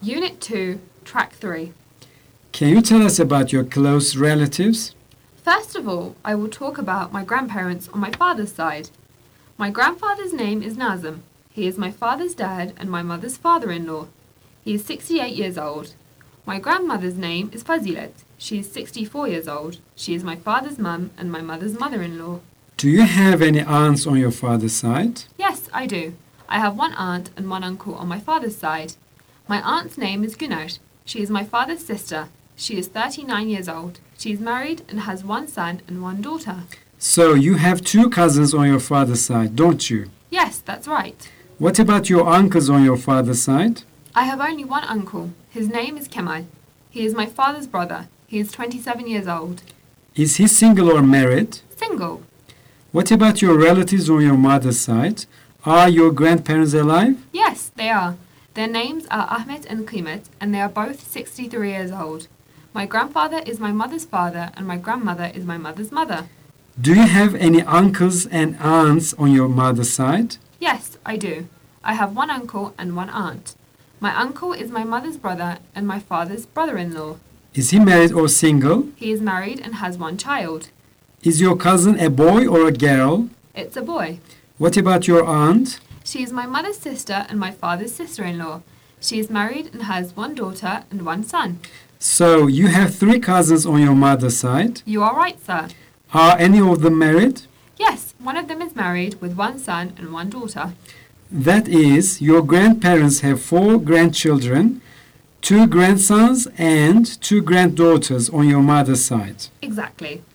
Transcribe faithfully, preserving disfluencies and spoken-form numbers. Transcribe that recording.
Unit two, Track three. Can you tell us about your close relatives? First of all, I will talk about my grandparents on my father's side. My grandfather's name is Nazim. He is my father's dad and my mother's father-in-law. He is sixty-eight years old. My grandmother's name is Fazilet. She is sixty-four years old. She is my father's mum and my mother's mother-in-law. Do you have any aunts on your father's side? Yes, I do. I have one aunt and one uncle on my father's side. My aunt's name is Güneş. She is my father's sister. She is thirty-nine years old. She is married and has one son and one daughter. So you have two cousins on your father's side, don't you? Yes, that's right. What about your uncles on your father's side? I have only one uncle. His name is Kemal. He is my father's brother. He is twenty-seven years old. Is he single or married? Single. What about your relatives on your mother's side? Are your grandparents alive? Yes, they are. Their names are Ahmet and Kıymet, and they are both sixty-three years old. My grandfather is my mother's father, and my grandmother is my mother's mother. Do you have any uncles and aunts on your mother's side? Yes, I do. I have one uncle and one aunt. My uncle is my mother's brother and my father's brother-in-law. Is he married or single? He is married and has one child. Is your cousin a boy or a girl? It's a boy. What about your aunt? She is my mother's sister and my father's sister-in-law. She is married and has one daughter and one son. So you have three cousins on your mother's side. You are right, sir. Are any of them married? Yes, one of them is married with one son and one daughter. That is, your grandparents have four grandchildren, two grandsons and two granddaughters on your mother's side. Exactly.